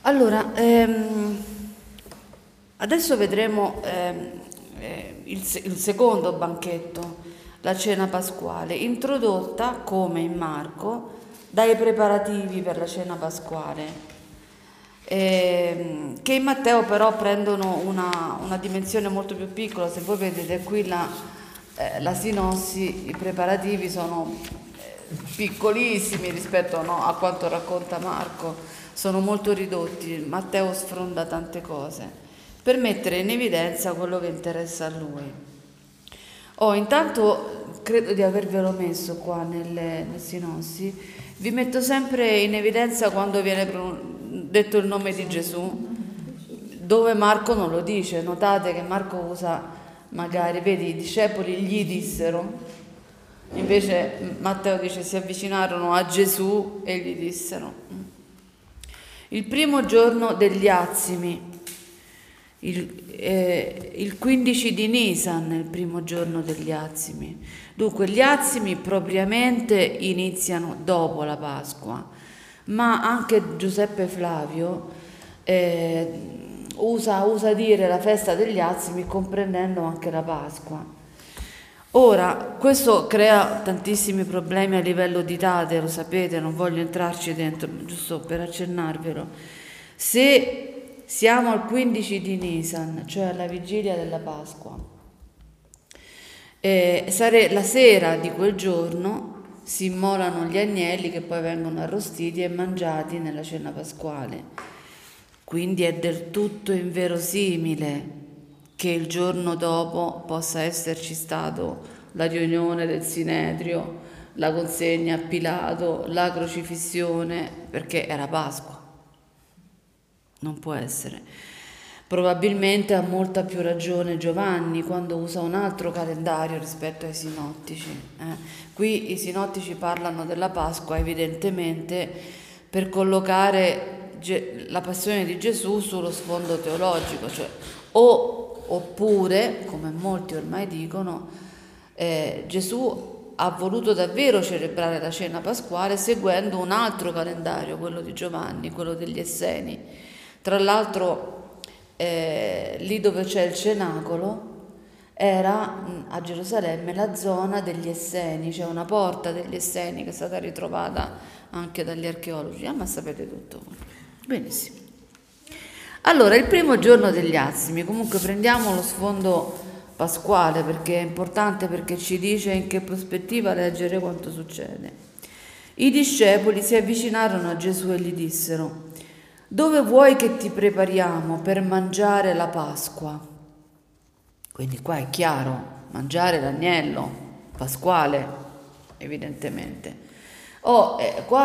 Allora, adesso vedremo il secondo banchetto, la cena pasquale, introdotta come in Marco dai preparativi per la cena pasquale, che in Matteo però prendono una dimensione molto più piccola. Se voi vedete qui la sinossi, i preparativi sono piccolissimi rispetto, no, a quanto racconta Marco, sono molto ridotti. Matteo sfronda tante cose per mettere in evidenza quello che interessa a lui. Intanto credo di avervelo messo qua nel sinossi, vi metto sempre in evidenza quando viene detto il nome di Gesù, dove Marco non lo dice. Notate che Marco usa magari, vedi, i discepoli gli dissero, invece Matteo dice si avvicinarono a Gesù e gli dissero. Il primo giorno degli Azimi, il 15 di Nisan è il primo giorno degli Azimi. Dunque gli Azimi propriamente iniziano dopo la Pasqua, ma anche Giuseppe Flavio usa dire la festa degli Azimi comprendendo anche la Pasqua. Ora, questo crea tantissimi problemi a livello di date, lo sapete, non voglio entrarci dentro, giusto per accennarvelo. Se siamo al 15 di Nisan, cioè alla vigilia della Pasqua, la sera di quel giorno si immolano gli agnelli che poi vengono arrostiti e mangiati nella cena pasquale. Quindi è del tutto inverosimile che il giorno dopo possa esserci stato la riunione del Sinedrio, la consegna a Pilato, la crocifissione, perché era Pasqua. Non può essere. Probabilmente ha molta più ragione Giovanni quando usa un altro calendario rispetto ai sinottici. Qui i sinottici parlano della Pasqua evidentemente per collocare la passione di Gesù sullo sfondo teologico, cioè oppure, come molti ormai dicono, Gesù ha voluto davvero celebrare la cena pasquale seguendo un altro calendario, quello di Giovanni, quello degli Esseni. Tra l'altro lì dove c'è il cenacolo era a Gerusalemme la zona degli Esseni, c'è una porta degli Esseni che è stata ritrovata anche dagli archeologi. Ma sapete tutto. Benissimo. Allora, il primo giorno degli Azimi, comunque prendiamo lo sfondo pasquale perché è importante, perché ci dice in che prospettiva leggere quanto succede. I discepoli si avvicinarono a Gesù e gli dissero: dove vuoi che ti prepariamo per mangiare la Pasqua? Quindi qua è chiaro, mangiare l'agnello pasquale, evidentemente. Qua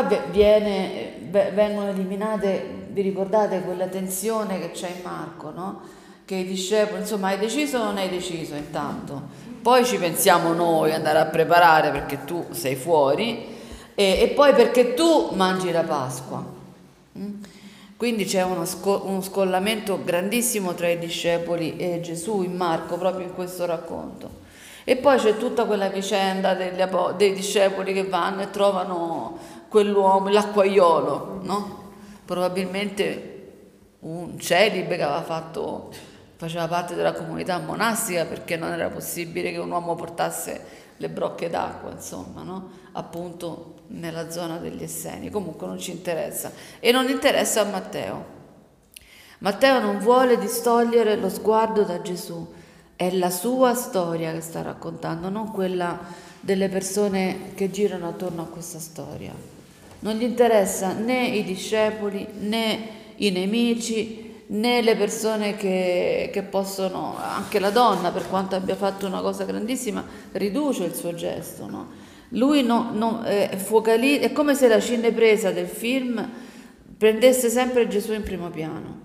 vengono eliminate, vi ricordate quella tensione che c'è in Marco, no? Che i discepoli, insomma, hai deciso o non hai deciso intanto? Poi ci pensiamo noi andare a preparare perché tu sei fuori e poi perché tu mangi la Pasqua. Quindi c'è uno scollamento grandissimo tra i discepoli e Gesù in Marco, proprio in questo racconto. E poi c'è tutta quella vicenda dei discepoli che vanno e trovano quell'uomo, l'acquaiolo, no? Probabilmente un celibe che faceva parte della comunità monastica, perché non era possibile che un uomo portasse le brocche d'acqua, insomma, no? Appunto nella zona degli Esseni. Comunque non ci interessa e non interessa a Matteo. Matteo non vuole distogliere lo sguardo da Gesù. È la sua storia che sta raccontando, non quella delle persone che girano attorno a questa storia. Non gli interessa né i discepoli, né i nemici, né le persone che possono, anche la donna, per quanto abbia fatto una cosa grandissima, riduce il suo gesto, no? Lui è come se la cinepresa del film prendesse sempre Gesù in primo piano.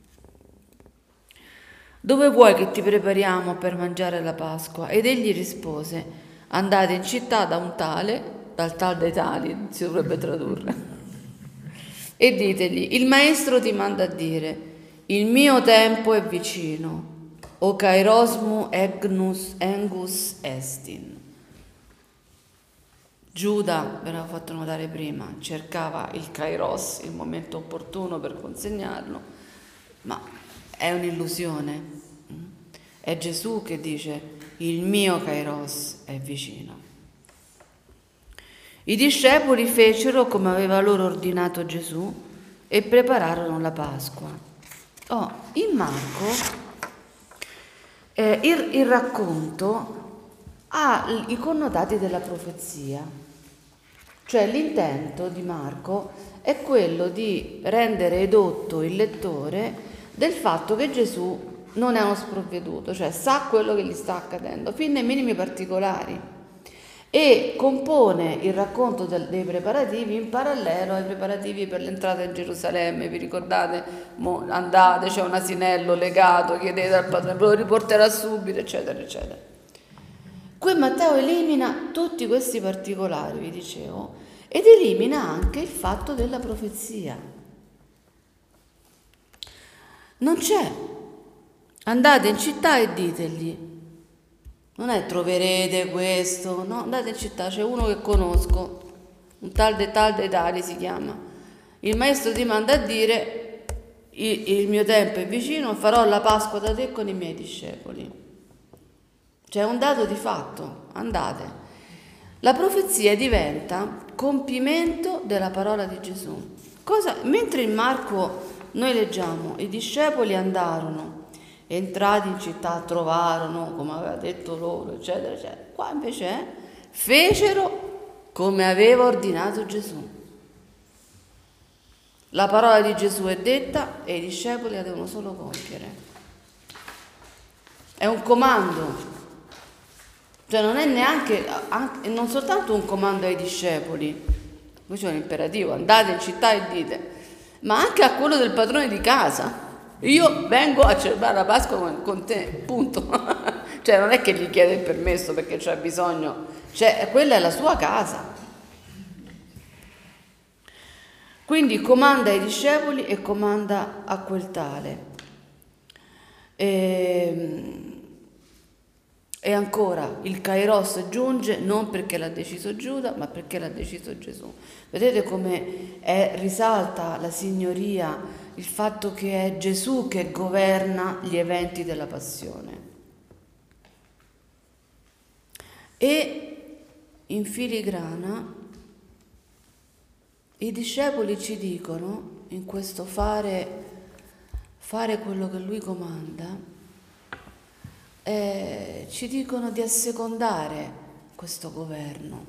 Dove vuoi che ti prepariamo per mangiare la Pasqua? Ed egli rispose: andate in città da un tale, dal tal dei tali, si dovrebbe tradurre, e ditegli: il maestro ti manda a dire, il mio tempo è vicino, o kairosmu engus estin. Giuda, ve l'avevo fatto notare prima, cercava il kairos, il momento opportuno per consegnarlo, ma è un'illusione. È Gesù che dice: il mio kairos è vicino. I discepoli fecero come aveva loro ordinato Gesù e prepararono la Pasqua. In Marco il racconto ha i connotati della profezia, cioè l'intento di Marco è quello di rendere edotto il lettore del fatto che Gesù non è uno sprovveduto, cioè sa quello che gli sta accadendo, fin nei minimi particolari, e compone il racconto dei preparativi in parallelo ai preparativi per l'entrata in Gerusalemme. Vi ricordate? Andate, c'è un asinello legato, chiedete al padrone, ve lo riporterà subito, eccetera, eccetera. Qui Matteo elimina tutti questi particolari, vi dicevo, ed elimina anche il fatto della profezia. Non c'è. Andate in città e ditegli. Non è troverete questo, no, andate in città, c'è uno che conosco, un tal dei tali si chiama. Il maestro ti manda a dire: il mio tempo è vicino, farò la Pasqua da te con i miei discepoli. C'è un dato di fatto, andate. La profezia diventa compimento della parola di Gesù. Mentre in Marco noi leggiamo: i discepoli andarono, entrati in città trovarono come aveva detto loro, eccetera, eccetera. Qua invece fecero come aveva ordinato Gesù. La parola di Gesù è detta e i discepoli la devono solo compiere. È un comando. Cioè non è neanche, non soltanto un comando ai discepoli, qui c'è un imperativo: andate in città e dite, ma anche a quello del padrone di casa: io vengo a celebrare la Pasqua con te, punto. Cioè non è che gli chiede il permesso perché c'ha bisogno, cioè quella è la sua casa. Quindi comanda ai discepoli e comanda a quel tale. E ancora il kairos giunge non perché l'ha deciso Giuda, ma perché l'ha deciso Gesù. Vedete come risalta la signoria, il fatto che è Gesù che governa gli eventi della passione. E in filigrana i discepoli ci dicono, in questo fare quello che lui comanda, ci dicono di assecondare questo governo.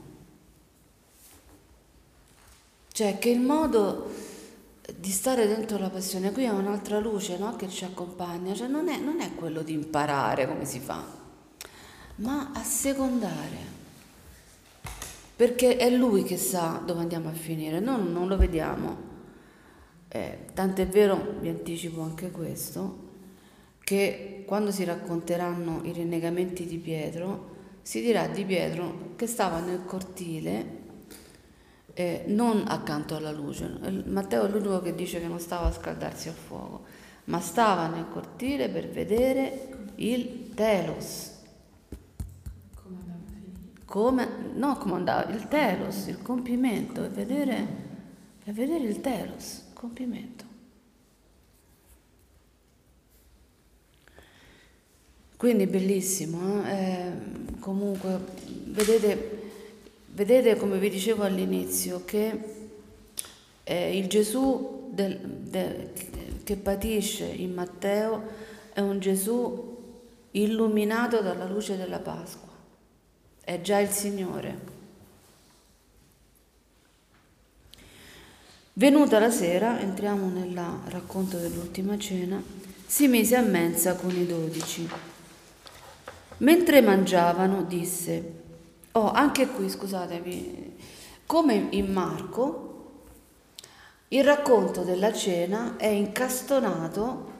Cioè che il modo di stare dentro la passione, qui è un'altra luce, no? Che ci accompagna, cioè non è quello di imparare come si fa, ma assecondare, perché è lui che sa dove andiamo a finire, noi non lo vediamo. Tant'è vero, vi anticipo anche questo, che quando si racconteranno i rinnegamenti di Pietro, si dirà di Pietro che stava nel cortile, non accanto alla luce. Matteo è l'unico che dice che non stava a scaldarsi a fuoco, ma stava nel cortile per vedere il telos. Come andava il telos, il compimento, e vedere il telos, il compimento. Quindi bellissimo, comunque vedete come vi dicevo all'inizio che il Gesù che patisce in Matteo è un Gesù illuminato dalla luce della Pasqua, è già il Signore. Venuta la sera, entriamo nel racconto dell'ultima cena, si mise a mensa con i 12. Mentre mangiavano disse, anche qui scusatevi, come in Marco, il racconto della cena è incastonato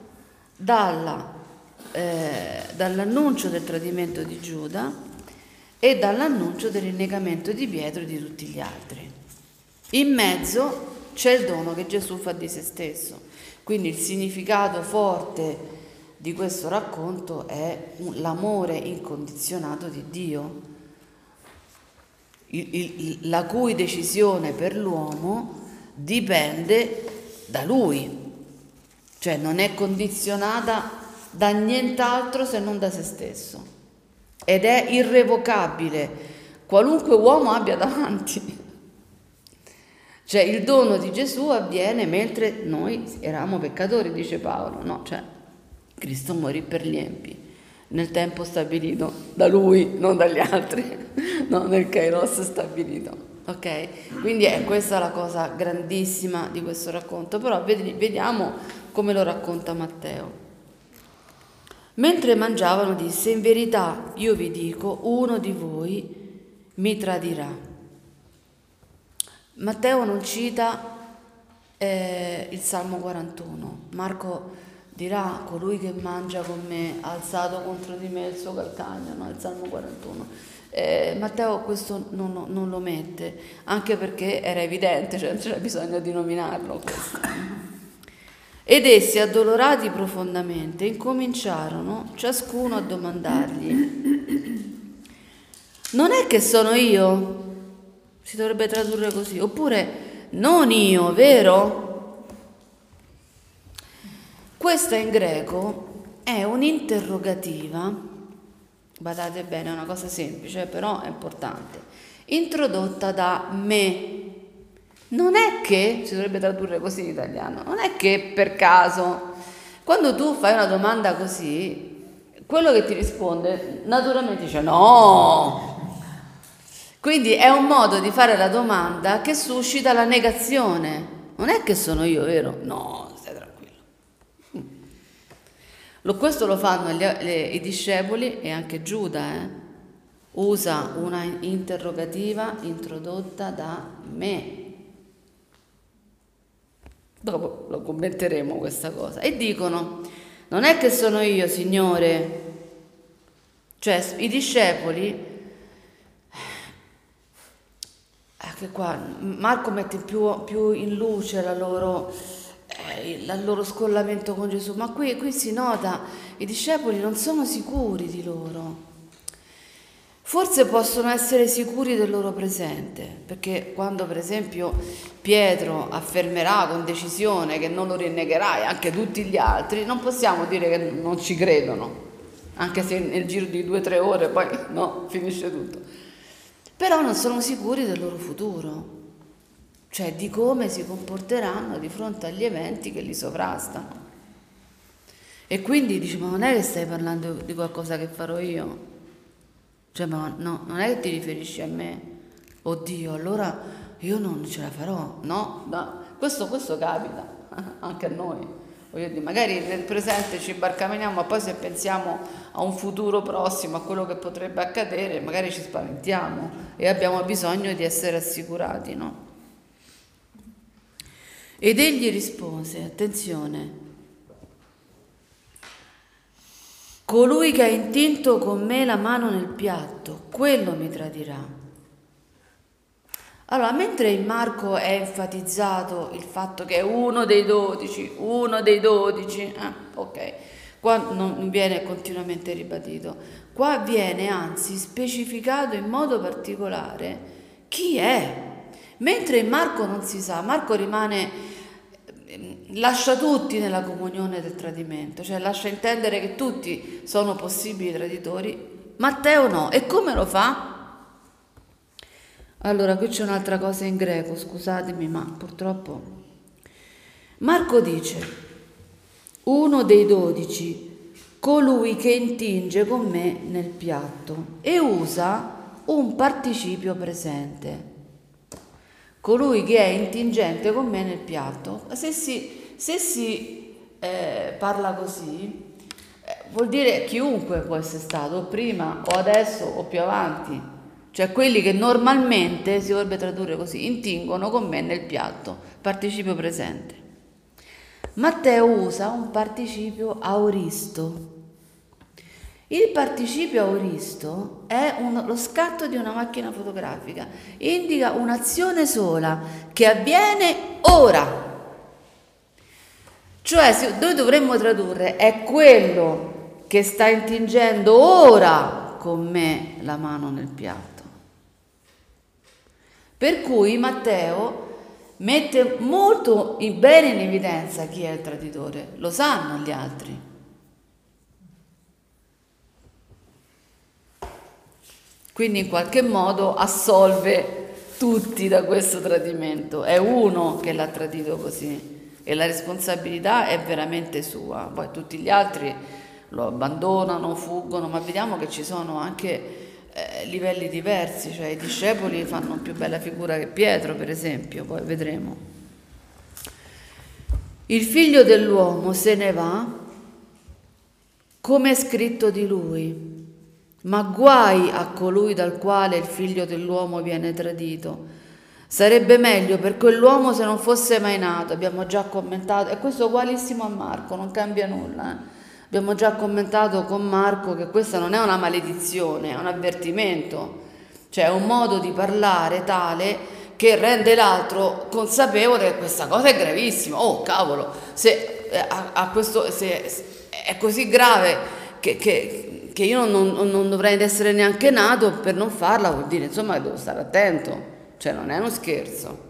dall'annuncio del tradimento di Giuda e dall'annuncio del rinnegamento di Pietro e di tutti gli altri. In mezzo c'è il dono che Gesù fa di se stesso, quindi il significato forte di questo racconto è l'amore incondizionato di Dio. la cui decisione per l'uomo dipende da lui, cioè non è condizionata da nient'altro se non da se stesso, ed è irrevocabile, qualunque uomo abbia davanti. Cioè il dono di Gesù avviene mentre noi eravamo peccatori, dice Paolo, no? Cioè Cristo morì per gli empi nel tempo stabilito da lui, non dagli altri, no? Nel kairos stabilito, ok? Quindi è questa la cosa grandissima di questo racconto, però vediamo come lo racconta Matteo. Mentre mangiavano disse: in verità io vi dico, uno di voi mi tradirà. Matteo non cita il Salmo 41, Marco dirà: colui che mangia con me ha alzato contro di me il suo calcagno, no? Il Salmo 41. Matteo questo non lo mette, anche perché era evidente, cioè non c'era bisogno di nominarlo questo. Ed essi, addolorati profondamente, incominciarono ciascuno a domandargli: non è che sono io? Si dovrebbe tradurre così, oppure non io, vero? Questa in greco è un'interrogativa, badate bene, è una cosa semplice, però è importante, introdotta da me. Non è che, si dovrebbe tradurre così in italiano, non è che per caso, quando tu fai una domanda così, quello che ti risponde naturalmente dice no. Quindi è un modo di fare la domanda che suscita la negazione. Non è che sono io, vero? No, stai tranquillo. Questo lo fanno i discepoli e anche Giuda, usa una interrogativa introdotta da me. Dopo lo commenteremo questa cosa. E dicono: non è che sono io, Signore. Cioè i discepoli, che qua Marco mette più in luce il loro scollamento con Gesù, ma qui si nota, i discepoli non sono sicuri di loro. Forse possono essere sicuri del loro presente, perché quando per esempio Pietro affermerà con decisione che non lo rinnegherà e anche tutti gli altri, non possiamo dire che non ci credono, anche se nel giro di 2 o 3 ore poi no, finisce tutto. Però non sono sicuri del loro futuro, cioè di come si comporteranno di fronte agli eventi che li sovrastano. E quindi dice: ma non è che stai parlando di qualcosa che farò io? Cioè, ma no, non è che ti riferisci a me? Oddio, allora io non ce la farò, no? Questo capita anche a noi. Voglio dire, magari nel presente ci barcameniamo, ma poi se pensiamo a un futuro prossimo, a quello che potrebbe accadere, magari ci spaventiamo e abbiamo bisogno di essere assicurati, no? Ed egli rispose, attenzione: colui che ha intinto con me la mano nel piatto, quello mi tradirà. Allora, mentre in Marco è enfatizzato il fatto che è uno dei 12, ok, qua non viene continuamente ribadito, qua viene anzi specificato in modo particolare chi è, mentre in Marco non si sa, Marco lascia tutti nella comunione del tradimento, cioè lascia intendere che tutti sono possibili traditori. Matteo no. E come lo fa? Allora, qui c'è un'altra cosa in greco, scusatemi, ma purtroppo Marco dice: uno dei 12, colui che intinge con me nel piatto, e usa un participio presente. Colui che è intingente con me nel piatto. Se si parla così, vuol dire chiunque può essere stato, o prima o adesso o più avanti, cioè quelli che normalmente, si dovrebbe tradurre così, intingono con me nel piatto, participio presente. Matteo usa un participio aoristo. Il participio aoristo è lo scatto di una macchina fotografica, indica un'azione sola che avviene ora. Cioè noi dovremmo tradurre: è quello che sta intingendo ora con me la mano nel piatto. Per cui Matteo mette molto bene in evidenza chi è il traditore, lo sanno gli altri. Quindi in qualche modo assolve tutti da questo tradimento. È uno che l'ha tradito così e la responsabilità è veramente sua. Poi tutti gli altri lo abbandonano, fuggono, ma vediamo che ci sono anche livelli diversi, cioè i discepoli fanno più bella figura che Pietro, per esempio, poi vedremo. Il figlio dell'uomo se ne va, come è scritto di lui. Ma guai a colui dal quale il figlio dell'uomo viene tradito. Sarebbe meglio per quell'uomo se non fosse mai nato. Abbiamo già commentato, e questo è ugualissimo a Marco, non cambia nulla. Abbiamo già commentato con Marco che questa non è una maledizione, è un avvertimento. Cioè è un modo di parlare tale che rende l'altro consapevole che questa cosa è gravissima. Oh, cavolo, se è così grave che io non dovrei essere neanche nato per non farla, vuol dire insomma che devo stare attento, cioè non è uno scherzo.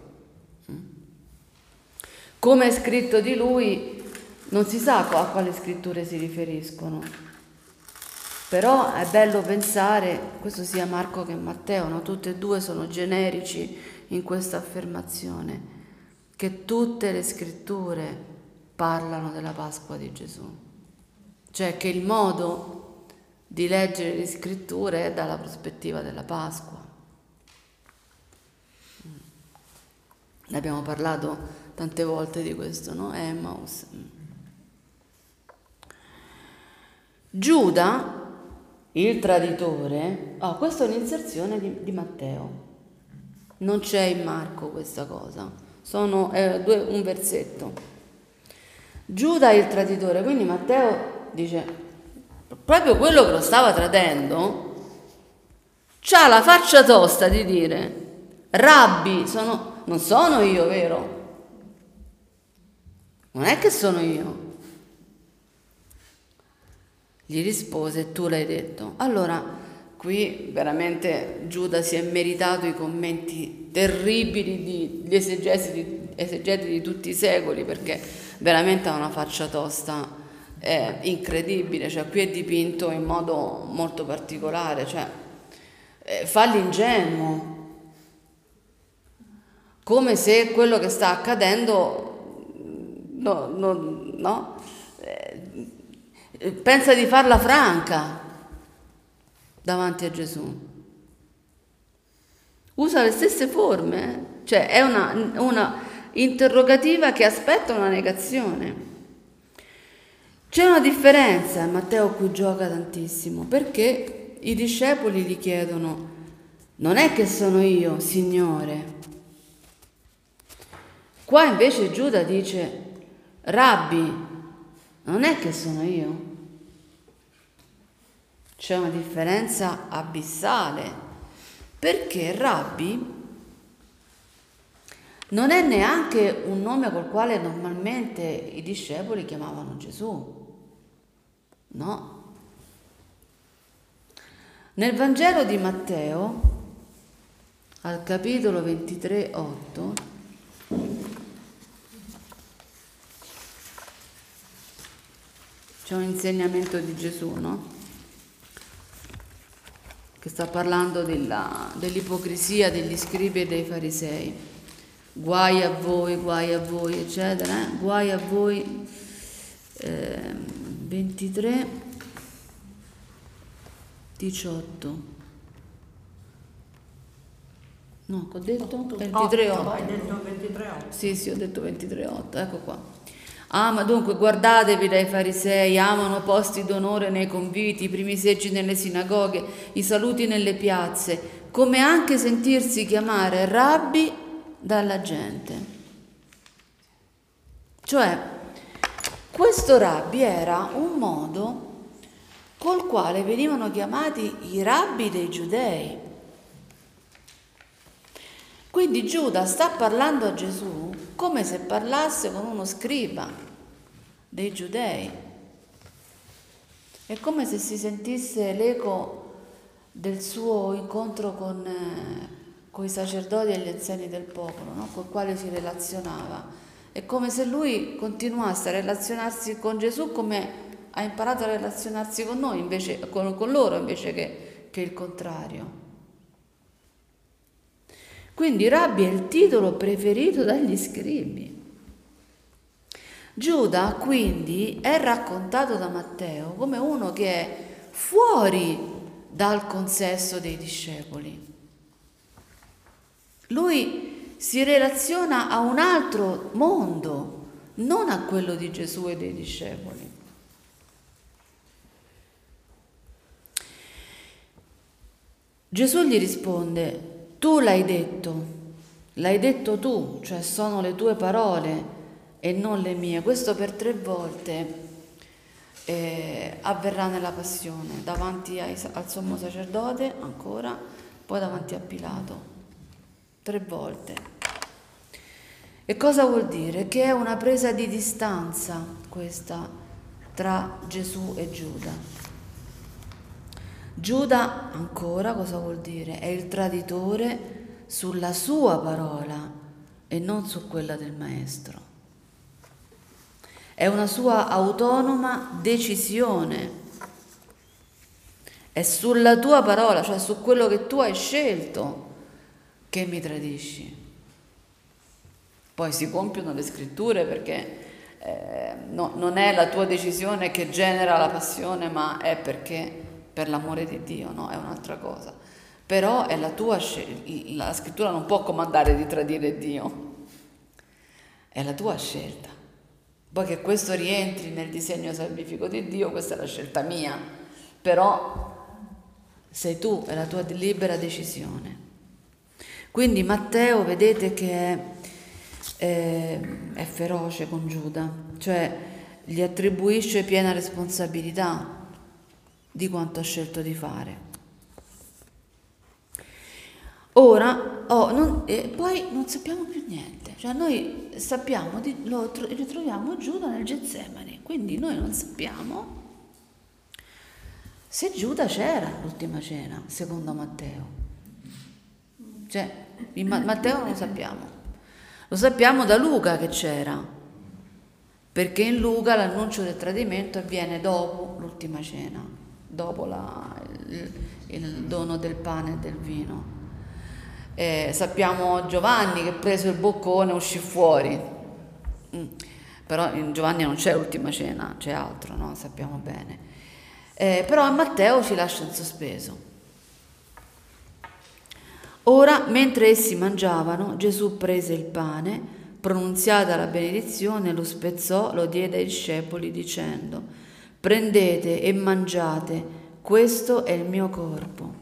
Come è scritto di lui, non si sa a quale scritture si riferiscono, però è bello pensare, questo sia Marco che Matteo, no? Tutte e due sono generici in questa affermazione, che tutte le scritture parlano della Pasqua di Gesù, cioè che il modo di leggere le scritture è dalla prospettiva della Pasqua. Ne abbiamo parlato tante volte di questo, no? Emmaus. Giuda, il traditore, questa è un'inserzione di Matteo, non c'è in Marco questa cosa, sono un versetto. Giuda il traditore, quindi Matteo dice, proprio quello che lo stava tradendo, c'ha la faccia tosta di dire, Rabbi, non sono io, vero? Non è che sono io. Gli rispose, tu l'hai detto. Allora, qui veramente Giuda si è meritato i commenti terribili di esegeti di tutti i secoli, perché veramente ha una faccia tosta incredibile, cioè qui è dipinto in modo molto particolare, cioè fa l'ingenuo, come se quello che sta accadendo no? Pensa di farla franca davanti a Gesù. Usa le stesse forme, cioè è una interrogativa che aspetta una negazione. C'è una differenza, Matteo qui gioca tantissimo, perché i discepoli gli chiedono, non è che sono io, Signore. Qua invece Giuda dice, Rabbi, non è che sono io. C'è una differenza abissale, perché Rabbi non è neanche un nome col quale normalmente i discepoli chiamavano Gesù. No. Nel Vangelo di Matteo, al capitolo 23:8, c'è un insegnamento di Gesù, no? Che sta parlando dell'ipocrisia degli scribi e dei farisei. Guai a voi, eccetera. Guai a voi, 23, 18. No, ho detto 23:8. Hai detto 23:8. Sì, ho detto 23:8, ecco qua. Ma dunque guardatevi dai farisei, amano posti d'onore nei conviti, i primi seggi nelle sinagoghe, i saluti nelle piazze, come anche sentirsi chiamare rabbi dalla gente. Cioè, questo rabbi era un modo col quale venivano chiamati i rabbi dei giudei. Quindi Giuda sta parlando a Gesù come se parlasse con uno scriba dei giudei. È come se si sentisse l'eco del suo incontro con i sacerdoti e gli anziani del popolo, no? Con i quali si relazionava. È come se lui continuasse a relazionarsi con Gesù come ha imparato a relazionarsi con noi, invece, con loro, invece che il contrario. Quindi Rabbi è il titolo preferito dagli scribi. Giuda quindi è raccontato da Matteo come uno che è fuori dal consesso dei discepoli. Lui si relaziona a un altro mondo, non a quello di Gesù e dei discepoli. Gesù gli risponde: tu l'hai detto tu, cioè sono le tue parole e non le mie. Questo per 3 volte avverrà nella passione, davanti al sommo sacerdote ancora, poi davanti a Pilato. 3 volte. E cosa vuol dire? Che è una presa di distanza questa tra Gesù e Giuda. Giuda ancora cosa vuol dire? È il traditore sulla sua parola e non su quella del maestro. È una sua autonoma decisione. È sulla tua parola, cioè su quello che tu hai scelto, che mi tradisci. Poi si compiono le scritture perché non è la tua decisione che genera la passione, ma è perché per l'amore di Dio, no? È un'altra cosa. Però è la tua scelta, la scrittura non può comandare di tradire Dio, è la tua scelta. Poi che questo rientri nel disegno salvifico di Dio, questa è la scelta mia, però sei tu, è la tua libera decisione. Quindi Matteo, vedete che è feroce con Giuda, cioè gli attribuisce piena responsabilità di quanto ha scelto di fare. Ora, poi non sappiamo più niente, cioè noi sappiamo, ritroviamo Giuda nel Getsemani, quindi noi non sappiamo se Giuda c'era l'ultima cena, secondo Matteo. Cioè, in Matteo non lo sappiamo. Lo sappiamo da Luca che c'era, perché in Luca l'annuncio del tradimento avviene dopo l'ultima cena, dopo il dono del pane e del vino. Sappiamo Giovanni che preso il boccone uscì fuori, però in Giovanni non c'è l'ultima cena, c'è altro, no? Sappiamo bene. Però a Matteo ci lascia in sospeso. Ora, mentre essi mangiavano, Gesù prese il pane, pronunziata la benedizione, lo spezzò, lo diede ai discepoli dicendo: prendete e mangiate, questo è il mio corpo.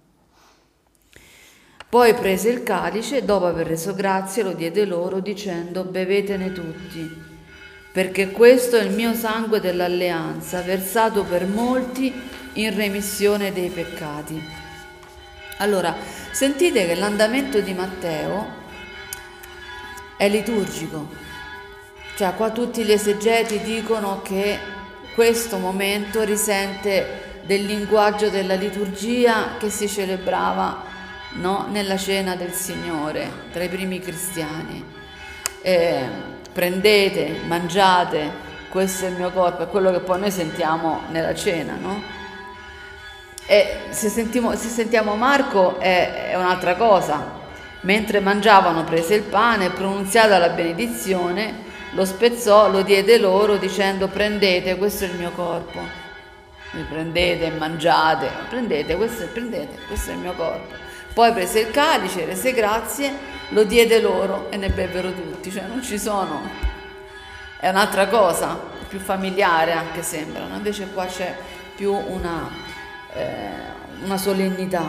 Poi prese il calice, dopo aver reso grazie, lo diede loro dicendo: bevetene tutti, perché questo è il mio sangue dell'alleanza, versato per molti in remissione dei peccati. Allora, sentite che l'andamento di Matteo è liturgico, cioè qua tutti gli esegeti dicono che questo momento risente del linguaggio della liturgia che si celebrava, no, nella cena del Signore tra i primi cristiani. Prendete, mangiate, questo è il mio corpo, è quello che poi noi sentiamo nella cena, no? E se sentiamo Marco è un'altra cosa. Mentre mangiavano prese il pane, pronunziata la benedizione, lo spezzò, lo diede loro dicendo: prendete, questo è il mio corpo. Prendete, mangiate, prendete, questo è il mio corpo. Poi prese il calice, rese grazie, lo diede loro e ne bevvero tutti. Cioè non ci sono, è un'altra cosa, più familiare anche sembrano, invece qua c'è più una solennità.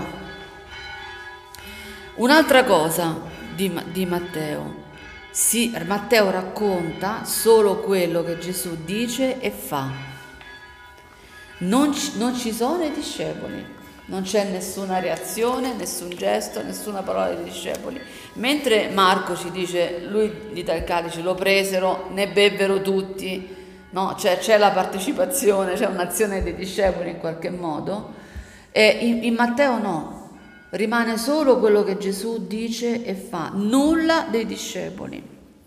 Un'altra cosa di Matteo, Matteo racconta solo quello che Gesù dice e fa. Non ci sono i discepoli, non c'è nessuna reazione, nessun gesto, nessuna parola dei discepoli. Mentre Marco ci dice, lui gli dà il calice, lo presero, ne bevvero tutti, no? Cioè c'è la partecipazione, c'è un'azione dei discepoli in qualche modo, e in Matteo no. rimane solo quello che Gesù dice e fa, nulla dei discepoli.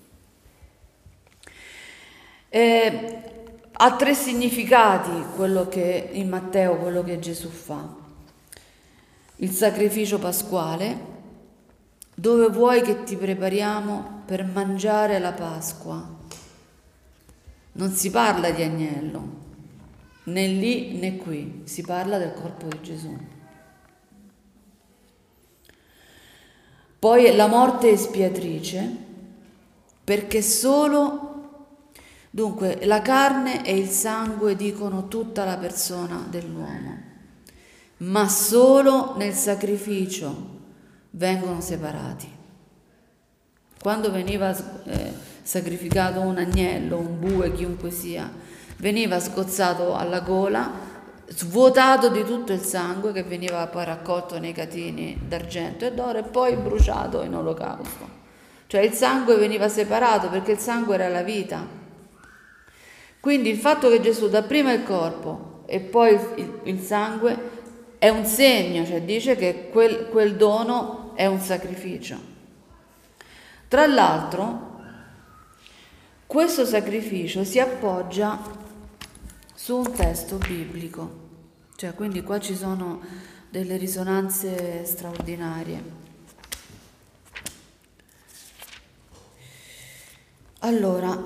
Ha tre significati quello che in Matteo, quello che Gesù fa. Il sacrificio pasquale, dove vuoi che ti prepariamo per mangiare la Pasqua? Non si parla di agnello, né lì né qui, si parla del corpo di Gesù. Poi la morte espiatrice, perché solo, dunque, la carne e il sangue dicono tutta la persona dell'uomo, ma solo nel sacrificio vengono separati. Quando veniva sacrificato un agnello, un bue, chiunque sia, veniva scozzato alla gola, svuotato di tutto il sangue che veniva poi raccolto nei catini d'argento e d'oro e poi bruciato in olocausto. Cioè il sangue veniva separato perché il sangue era la vita. Quindi il fatto che Gesù dà prima il corpo e poi il sangue è un segno, cioè dice che quel dono è un sacrificio. Tra l'altro, questo sacrificio si appoggia su un testo biblico, cioè quindi qua ci sono delle risonanze straordinarie. Allora,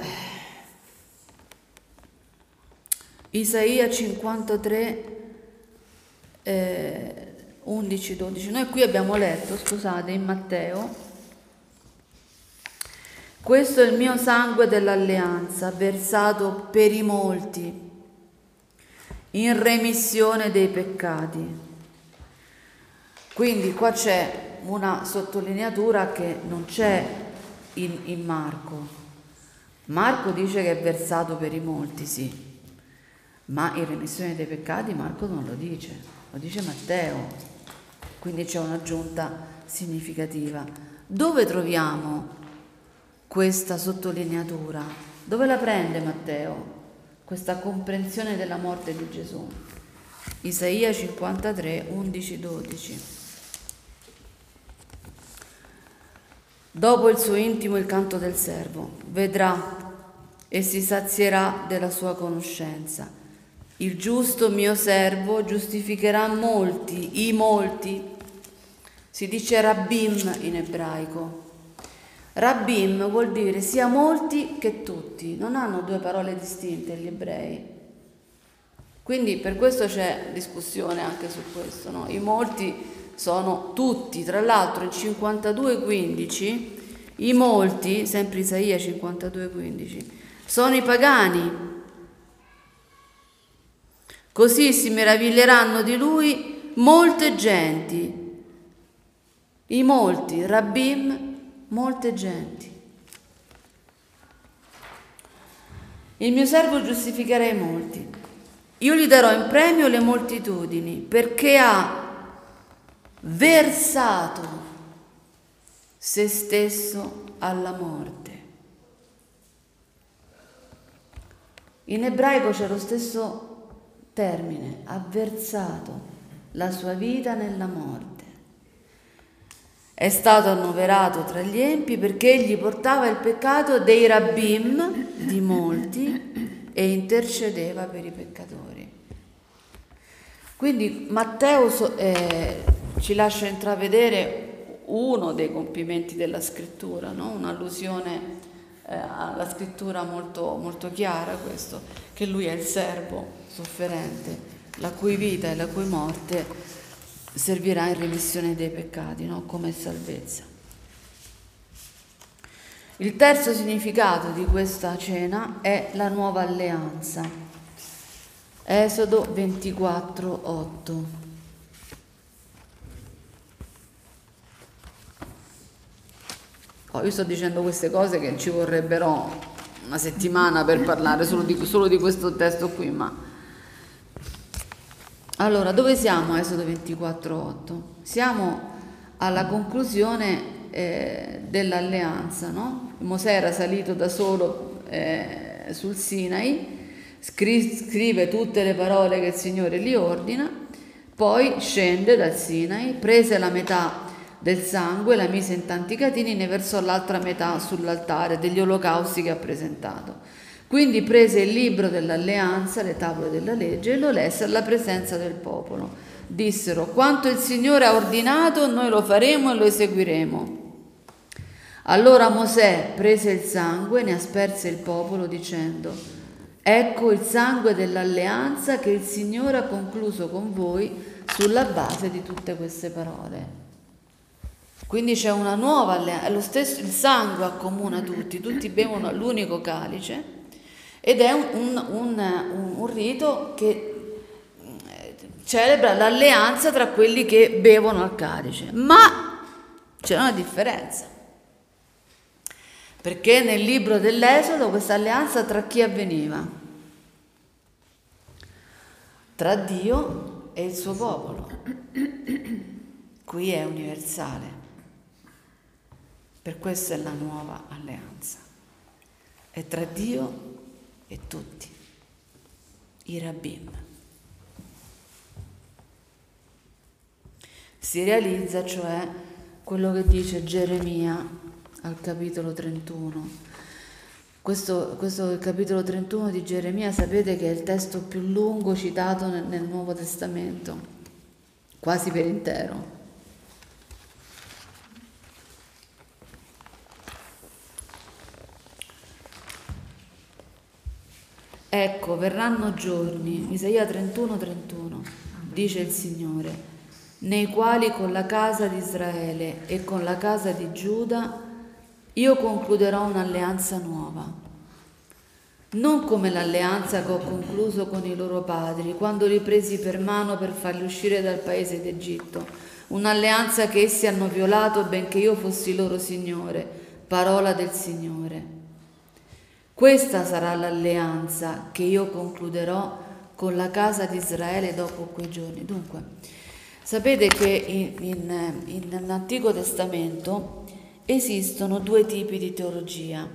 Isaia 53, 11, 12. Noi qui abbiamo letto, scusate, in Matteo: questo è il mio sangue dell'alleanza, versato per i molti, in remissione dei peccati. Quindi qua c'è una sottolineatura che non c'è in Marco. Marco dice che è versato per i molti, sì, ma in remissione dei peccati Marco non lo dice, lo dice Matteo. Quindi c'è un'aggiunta significativa. Dove troviamo questa sottolineatura? Dove la prende Matteo? Questa comprensione della morte di Gesù. Isaia 53, 11, 12. Dopo il suo intimo il canto del servo, vedrà e si sazierà della sua conoscenza. Il giusto mio servo giustificherà molti, i molti. Si dice rabbim in ebraico. Rabbim vuol dire sia molti che tutti, non hanno due parole distinte gli ebrei. Quindi per questo c'è discussione anche su questo, no? I molti sono tutti, tra l'altro in 52,15 i molti, sempre Isaia 52,15, sono i pagani. Così si meraviglieranno di lui molte genti. I molti, rabbim, molte genti. Il mio servo giustificherà i molti. Io gli darò in premio le moltitudini, perché ha versato se stesso alla morte. In ebraico c'è lo stesso termine, ha versato la sua vita nella morte. È stato annoverato tra gli empi perché egli portava il peccato dei rabbim, di molti, e intercedeva per i peccatori. Quindi Matteo ci lascia intravedere uno dei compimenti della scrittura, no? Un'allusione alla scrittura molto, molto chiara, questo, che lui è il servo sofferente, la cui vita e la cui morte servirà in remissione dei peccati, no? Come salvezza. Il terzo significato di questa cena è la nuova alleanza. Esodo 24, 8. Io sto dicendo queste cose che ci vorrebbero una settimana per parlare solo di questo testo qui, ma... Allora, dove siamo a Esodo 24:8? Siamo alla conclusione dell'alleanza, no? Mosè era salito da solo sul Sinai, scrive tutte le parole che il Signore gli ordina, Poi scende dal Sinai, prese la metà del sangue, la mise in tanti catini, ne versò l'altra metà sull'altare degli olocausti che ha presentato. Quindi prese il libro dell'alleanza, le tavole della legge, e lo lesse alla presenza del popolo. Dissero: quanto il Signore ha ordinato, noi lo faremo e lo eseguiremo. Allora Mosè prese il sangue, ne asperse il popolo dicendo: ecco il sangue dell'alleanza che il Signore ha concluso con voi sulla base di tutte queste parole. Quindi c'è una nuova alleanza, è lo stesso, il sangue accomuna tutti bevono l'unico calice, ed è un rito che celebra l'alleanza tra quelli che bevono al calice. Ma c'è una differenza, perché nel libro dell'Esodo questa alleanza tra chi avveniva? Tra Dio e il suo popolo. Qui è universale. Per questo è la nuova alleanza. È tra Dio e tutti, i rabbim. Si realizza cioè quello che dice Geremia al capitolo 31. Questo è il capitolo 31 di Geremia, sapete che è il testo più lungo citato nel Nuovo Testamento, quasi per intero. Ecco, verranno giorni, Isaia 31, dice il Signore, nei quali con la casa di Israele e con la casa di Giuda io concluderò un'alleanza nuova, non come l'alleanza che ho concluso con i loro padri, quando li presi per mano per farli uscire dal paese d'Egitto, un'alleanza che essi hanno violato benché io fossi loro Signore, parola del Signore. Questa sarà l'alleanza che io concluderò con la casa di Israele dopo quei giorni. Dunque, sapete che nell'Antico Testamento esistono due tipi di teologia: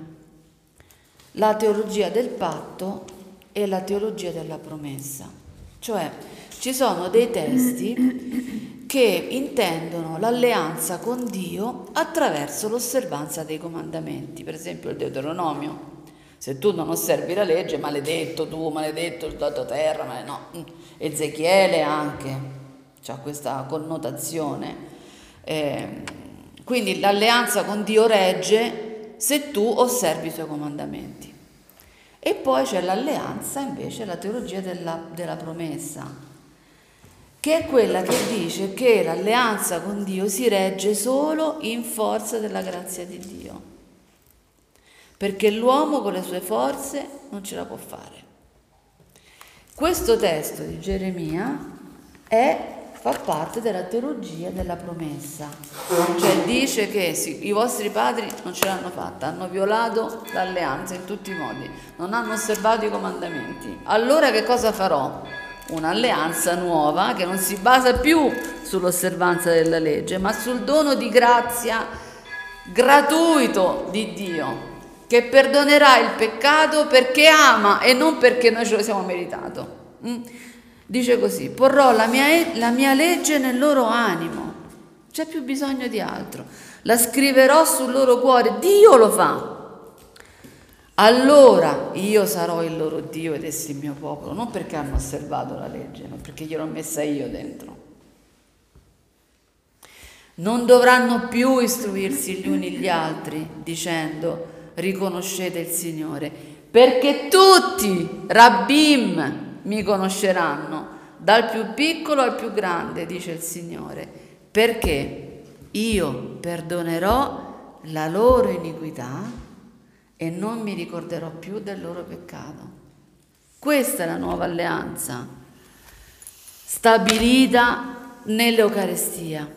la teologia del patto e la teologia della promessa. Cioè, ci sono dei testi che intendono l'alleanza con Dio attraverso l'osservanza dei comandamenti, per esempio il Deuteronomio. Se tu non osservi la legge, maledetto tu, maledetto il tua terra, no. Ezechiele anche, c'ha questa connotazione. Quindi l'alleanza con Dio regge se tu osservi i suoi comandamenti. E poi c'è l'alleanza, invece, la teologia della promessa, che è quella che dice che l'alleanza con Dio si regge solo in forza della grazia di Dio, perché l'uomo con le sue forze non ce la può fare. Questo testo di Geremia fa parte della teologia della promessa, cioè dice che sì, i vostri padri non ce l'hanno fatta, hanno violato l'alleanza in tutti i modi, non hanno osservato i comandamenti. Allora che cosa farò? Un'alleanza nuova che non si basa più sull'osservanza della legge, ma sul dono di grazia gratuito di Dio, che perdonerà il peccato perché ama e non perché noi ce lo siamo meritato. Dice così: porrò la mia legge nel loro animo, c'è più bisogno di altro, la scriverò sul loro cuore, Dio lo fa. Allora io sarò il loro Dio ed essi il mio popolo, non perché hanno osservato la legge, ma perché gliel'ho messa io dentro. Non dovranno più istruirsi gli uni gli altri dicendo: riconoscete il Signore, perché tutti, rabbim, mi conosceranno, dal più piccolo al più grande, dice il Signore, perché io perdonerò la loro iniquità e non mi ricorderò più del loro peccato. Questa è la nuova alleanza, stabilita nell'Eucaristia.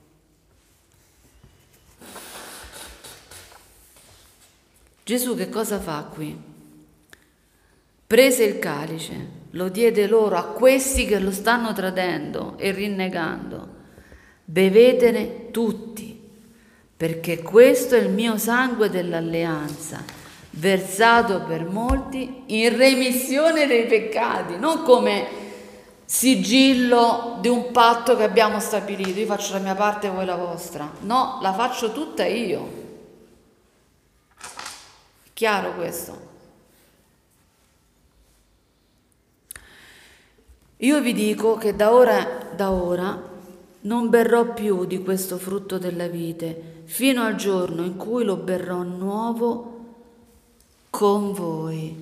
Gesù che cosa fa qui? Prese il calice, lo diede loro, a questi che lo stanno tradendo e rinnegando. Bevetene tutti, perché questo è il mio sangue dell'alleanza, versato per molti in remissione dei peccati, non come sigillo di un patto che abbiamo stabilito, io faccio la mia parte e voi la vostra. No, la faccio tutta io. Chiaro questo? Io vi dico che da ora non berrò più di questo frutto della vite, fino al giorno in cui lo berrò nuovo con voi.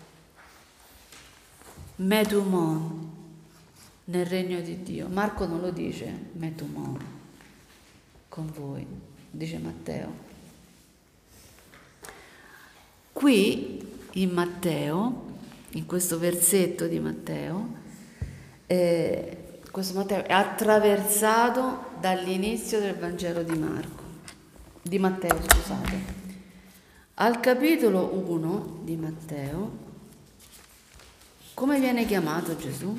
Metumon, nel regno di Dio. Marco non lo dice metumon, con voi, dice Matteo. Qui in Matteo, in questo versetto di Matteo, questo Matteo è attraversato dall'inizio del Vangelo di Matteo, scusate. Al capitolo 1 di Matteo, come viene chiamato Gesù?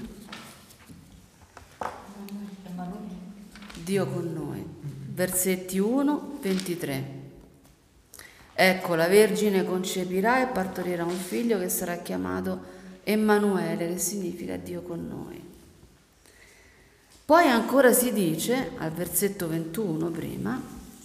Dio con noi. Versetti 1, 23. Ecco, la Vergine concepirà e partorirà un figlio che sarà chiamato Emanuele, che significa Dio con noi. Poi ancora si dice, al versetto 21 prima,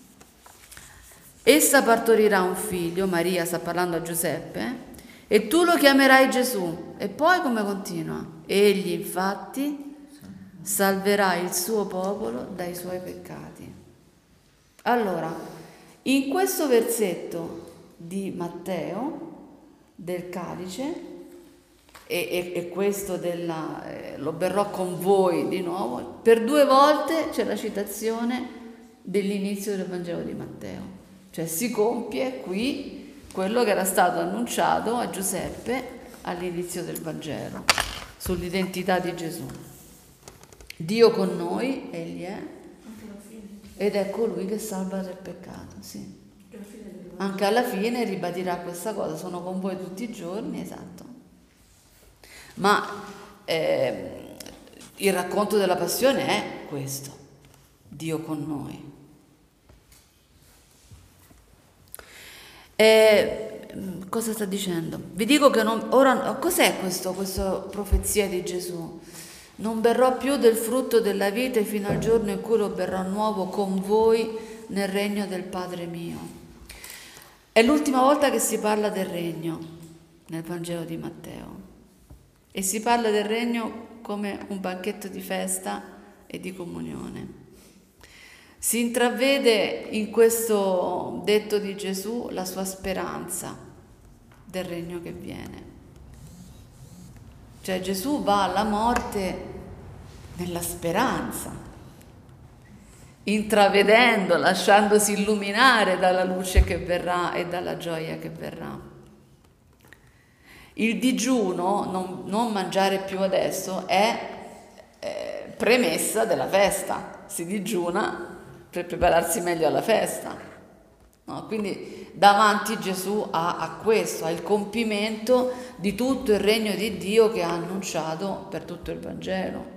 essa partorirà un figlio, Maria sta parlando a Giuseppe, e tu lo chiamerai Gesù. E poi come continua? Egli infatti salverà il suo popolo dai suoi peccati. Allora, in questo versetto di Matteo, del calice, e questo lo berrò con voi di nuovo, per 2 volte c'è la citazione dell'inizio del Vangelo di Matteo, cioè si compie qui quello che era stato annunciato a Giuseppe all'inizio del Vangelo sull'identità di Gesù. Dio con noi, egli è, ed è colui che salva dal peccato, sì. Anche alla fine ribadirà questa cosa, sono con voi tutti i giorni, esatto. Ma il racconto della passione è questo, Dio con noi. Cosa sta dicendo? Vi dico che ora, cos'è questa profezia di Gesù? Non berrò più del frutto della vite fino al giorno in cui lo berrò nuovo con voi nel regno del Padre mio. È l'ultima volta che si parla del regno nel Vangelo di Matteo. E si parla del regno come un banchetto di festa e di comunione. Si intravede in questo detto di Gesù la sua speranza del regno che viene. Cioè Gesù va alla morte nella speranza, intravedendo, lasciandosi illuminare dalla luce che verrà e dalla gioia che verrà. Il digiuno, non mangiare più adesso, è premessa della festa. Si digiuna per prepararsi meglio alla festa. No? Quindi davanti Gesù ha questo, ha il compimento di tutto il regno di Dio che ha annunciato per tutto il Vangelo.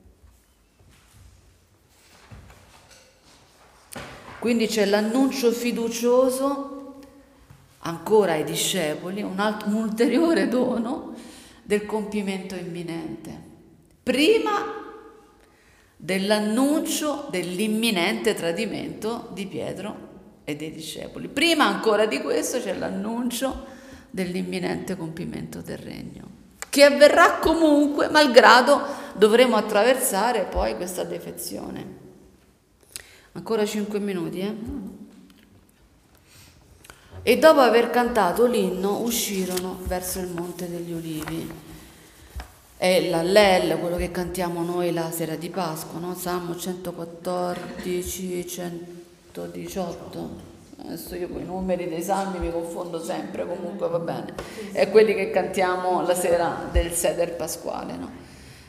Quindi c'è l'annuncio fiducioso ancora ai discepoli, un ulteriore dono del compimento imminente, prima dell'annuncio dell'imminente tradimento di Pietro e dei discepoli. Prima ancora di questo c'è l'annuncio dell'imminente compimento del regno, che avverrà comunque, malgrado dovremo attraversare poi questa defezione. Ancora 5 minuti, E dopo aver cantato l'inno uscirono verso il Monte degli Ulivi. È l'Allel, quello che cantiamo noi la sera di Pasqua, no? Salmo 114, 118. Adesso io con i numeri dei salmi mi confondo sempre, comunque va bene. È quelli che cantiamo la sera del Seder pasquale, no?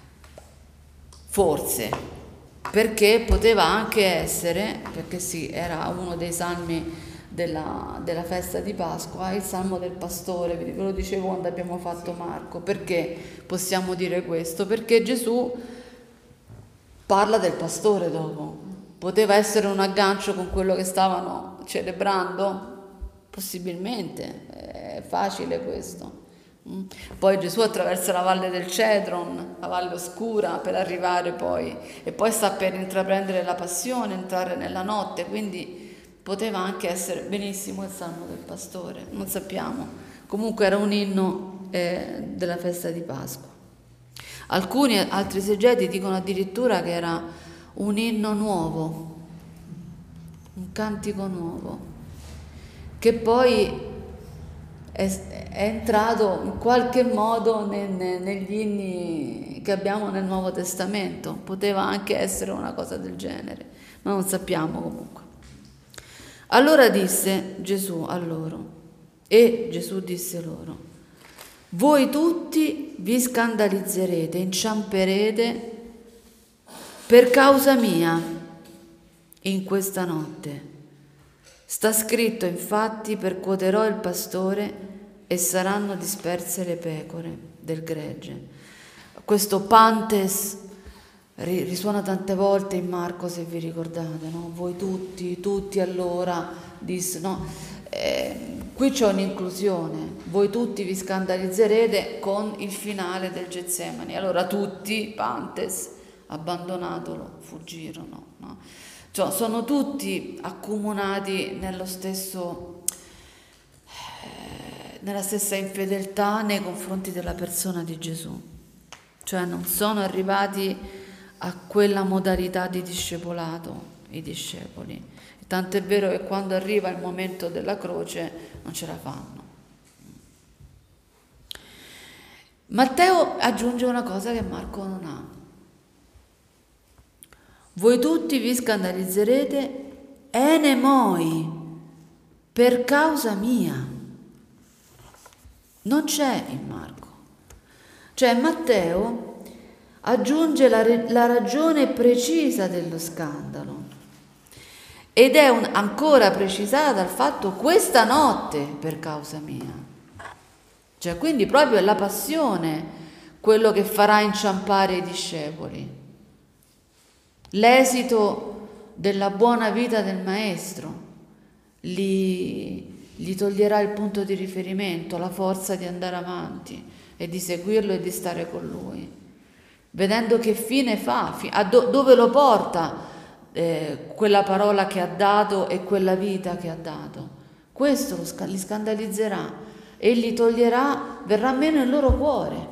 Forse, perché poteva anche essere, perché sì, era uno dei salmi della festa di Pasqua, il Salmo del Pastore, ve lo dicevo quando abbiamo fatto Marco. Perché possiamo dire questo? Perché Gesù parla del pastore dopo. Poteva essere un aggancio con quello che stavano celebrando? Possibilmente, è facile questo. Poi Gesù attraversa la valle del Cedron, la valle oscura, per arrivare poi, e poi sta per intraprendere la passione, entrare nella notte, quindi poteva anche essere benissimo il Salmo del Pastore, non sappiamo. Comunque era un inno della festa di Pasqua. Alcuni altri esegeti dicono addirittura che era un inno nuovo, un cantico nuovo, che poi è entrato in qualche modo negli inni che abbiamo nel Nuovo Testamento. Poteva anche essere una cosa del genere, ma non sappiamo comunque. Allora disse Gesù a loro, e Gesù disse loro: voi tutti vi scandalizzerete, inciamperete per causa mia in questa notte. Sta scritto infatti: percuoterò il pastore e saranno disperse le pecore del gregge. Questo pantes risuona tante volte in Marco, se vi ricordate, no? Voi tutti allora, disse, no? Qui c'è un'inclusione, voi tutti vi scandalizzerete con il finale del Getsemani. Allora tutti, pantes, abbandonatolo, fuggirono, no? Cioè, sono tutti accomunati nello stesso, nella stessa infedeltà nei confronti della persona di Gesù. Cioè non sono arrivati a quella modalità di discepolato, i discepoli. Tanto è vero che quando arriva il momento della croce non ce la fanno. Matteo aggiunge una cosa che Marco non ha. Voi tutti vi scandalizzerete enemoi per causa mia. Non c'è in Marco. Cioè Matteo aggiunge la ragione precisa dello scandalo ed è ancora precisata dal fatto questa notte per causa mia. Cioè quindi proprio è la passione quello che farà inciampare i discepoli. L'esito della buona vita del Maestro gli toglierà il punto di riferimento, la forza di andare avanti e di seguirlo e di stare con lui, vedendo che fine fa, dove lo porta quella parola che ha dato e quella vita che ha dato. Questo li scandalizzerà e li toglierà, verrà meno il loro cuore.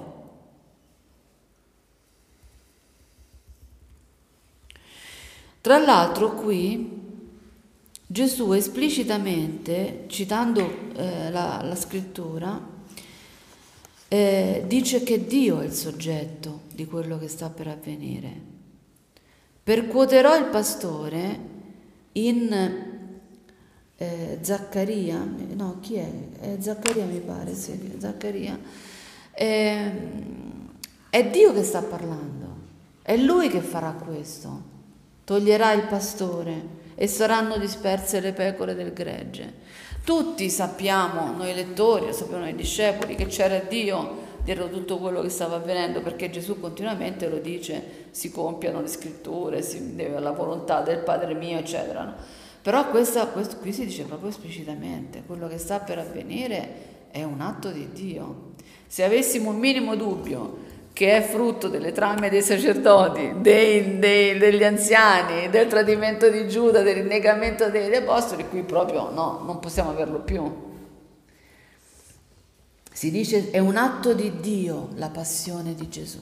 Tra l'altro qui Gesù esplicitamente, citando la scrittura, dice che Dio è il soggetto di quello che sta per avvenire. Percuoterò il pastore in Zaccaria, no, chi è? Zaccaria mi pare, sì, Zaccaria. È Dio che sta parlando, è Lui che farà questo. Toglierà il pastore e saranno disperse le pecore del gregge. Tutti sappiamo, noi lettori, sappiamo i discepoli, che c'era Dio dietro tutto quello che stava avvenendo, perché Gesù continuamente lo dice: si compiano le scritture, si deve alla volontà del Padre mio, eccetera. No? Però questo qui si dice proprio esplicitamente: quello che sta per avvenire è un atto di Dio. Se avessimo un minimo dubbio che è frutto delle trame dei sacerdoti, degli anziani, del tradimento di Giuda, del rinnegamento degli apostoli, qui proprio no, non possiamo averlo più. Si dice è un atto di Dio la passione di Gesù.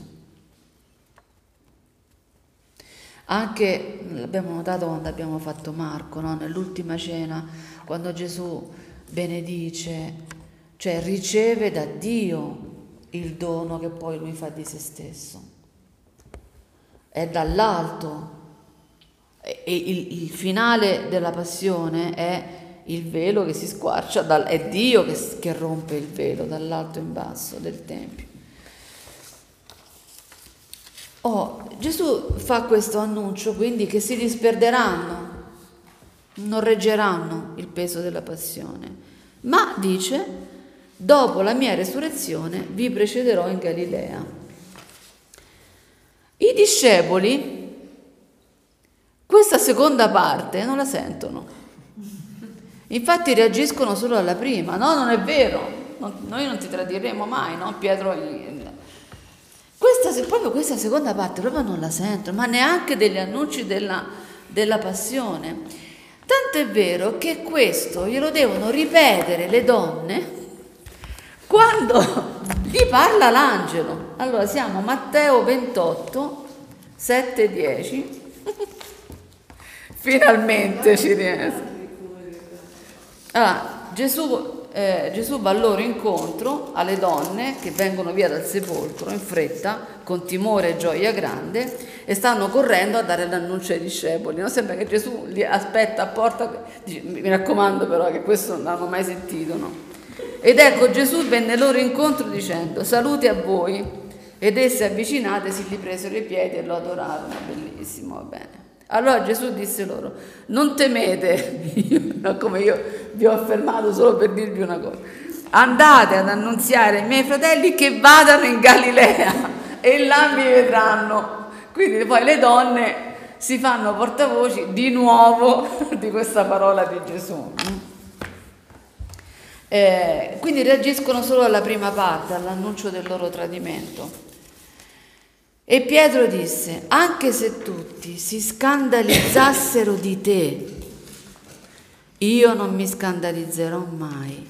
Anche l'abbiamo notato quando abbiamo fatto Marco, no? Nell'ultima cena, quando Gesù benedice, cioè riceve da Dio il dono che poi lui fa di se stesso. È dall'alto, e il finale della passione è il velo che si squarcia, è Dio che rompe il velo dall'alto in basso del Tempio. Gesù fa questo annuncio quindi che si disperderanno, non reggeranno il peso della passione, ma dice: dopo la mia resurrezione vi precederò in Galilea. I discepoli questa seconda parte non la sentono. Infatti reagiscono solo alla prima. No, non è vero, noi non ti tradiremo mai, no? Pietro, proprio questa seconda parte proprio non la sento, ma neanche degli annunci della passione. Tant'è vero che questo glielo devono ripetere le donne quando gli parla l'angelo. Allora siamo a Matteo 28, 7, 10. Finalmente ci riesce. Allora, Gesù va al loro incontro, alle donne che vengono via dal sepolcro in fretta, con timore e gioia grande, e stanno correndo a dare l'annuncio ai discepoli. Non sembra che Gesù li aspetta a porta, dice, mi raccomando però che questo non l'hanno mai sentito, no? Ed ecco Gesù venne loro incontro dicendo: salute a voi. Ed esse avvicinatesi gli presero i piedi e lo adorarono. Bellissimo, va bene. Allora Gesù disse loro: non temete, come io vi ho affermato solo per dirvi una cosa, andate ad annunziare ai miei fratelli che vadano in Galilea e là mi vedranno. Quindi poi le donne si fanno portavoci di nuovo di questa parola di Gesù. Quindi reagiscono solo alla prima parte, all'annuncio del loro tradimento. E Pietro disse: anche se tutti si scandalizzassero di te, io non mi scandalizzerò mai.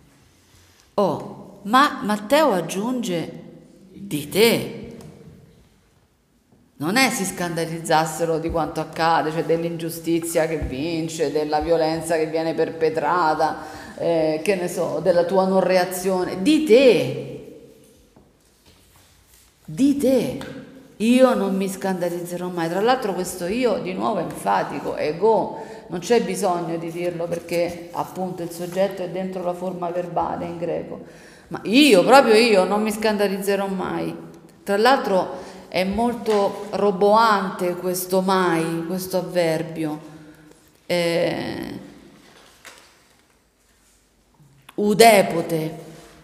Ma Matteo aggiunge: di te. Non è si scandalizzassero di quanto accade, cioè dell'ingiustizia che vince, della violenza che viene perpetrata, che ne so, della tua non reazione. Di te. Di te. Io non mi scandalizzerò mai. Tra l'altro questo io di nuovo è enfatico, ego, non c'è bisogno di dirlo perché appunto il soggetto è dentro la forma verbale in greco. Ma proprio io, non mi scandalizzerò mai. Tra l'altro è molto roboante questo mai, questo avverbio. Udepote.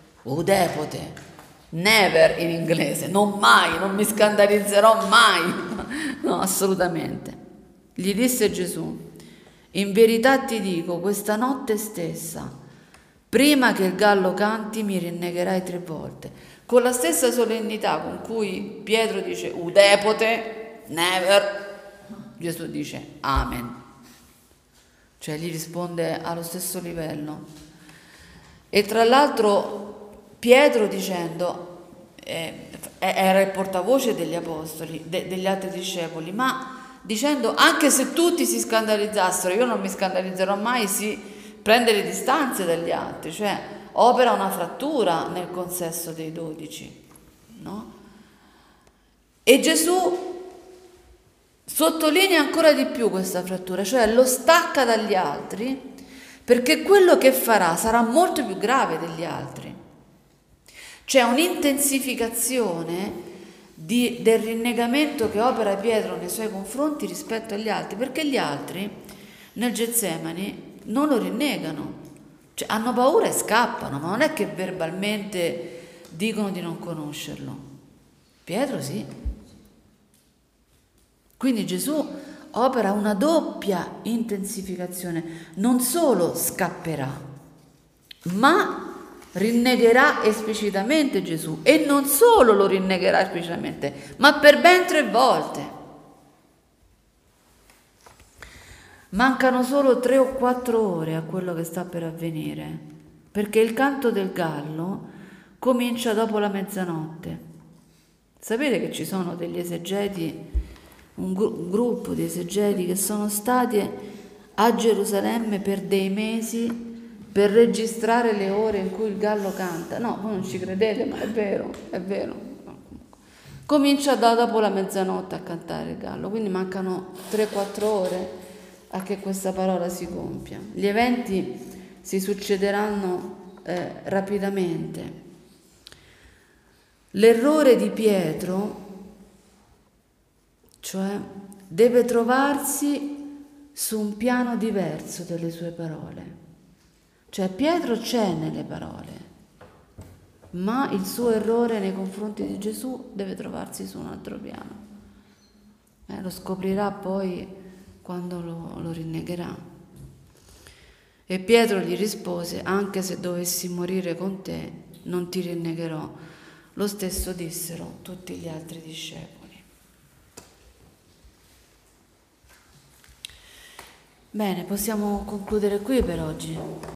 Never in inglese, non mai, non mi scandalizzerò mai. No, assolutamente. Gli disse Gesù: in verità ti dico, questa notte stessa, prima che il gallo canti, mi rinnegherai 3 volte. Con la stessa solennità con cui Pietro dice udepote, never, Gesù dice amen. Cioè gli risponde allo stesso livello. E tra l'altro Pietro dicendo, era il portavoce degli apostoli, degli altri discepoli, ma dicendo anche se tutti si scandalizzassero, io non mi scandalizzerò mai, si prende le distanze dagli altri, cioè opera una frattura nel consesso dei 12, no? E Gesù sottolinea ancora di più questa frattura, cioè lo stacca dagli altri, perché quello che farà sarà molto più grave degli altri. C'è un'intensificazione del rinnegamento che opera Pietro nei suoi confronti rispetto agli altri, perché gli altri nel Getsemani non lo rinnegano, cioè hanno paura e scappano, ma non è che verbalmente dicono di non conoscerlo. Pietro sì. Quindi Gesù opera una doppia intensificazione, non solo scapperà, ma rinnegherà esplicitamente Gesù, e non solo lo rinnegherà esplicitamente, ma per ben 3 volte. Mancano solo 3 o 4 ore a quello che sta per avvenire, perché il canto del gallo comincia dopo la mezzanotte. Sapete che ci sono degli esegeti, un gruppo di esegeti che sono stati a Gerusalemme per dei mesi per registrare le ore in cui il gallo canta. No, voi non ci credete, ma è vero, è vero. Comincia dopo la mezzanotte a cantare il gallo, quindi mancano 3-4 ore a che questa parola si compia. Gli eventi si succederanno rapidamente. L'errore di Pietro, cioè, deve trovarsi su un piano diverso delle sue parole. Cioè Pietro c'è nelle parole, ma il suo errore nei confronti di Gesù deve trovarsi su un altro piano. Lo scoprirà poi quando lo rinnegherà. E Pietro gli rispose: anche se dovessi morire con te, non ti rinnegherò. Lo stesso dissero tutti gli altri discepoli. Bene, possiamo concludere qui per oggi.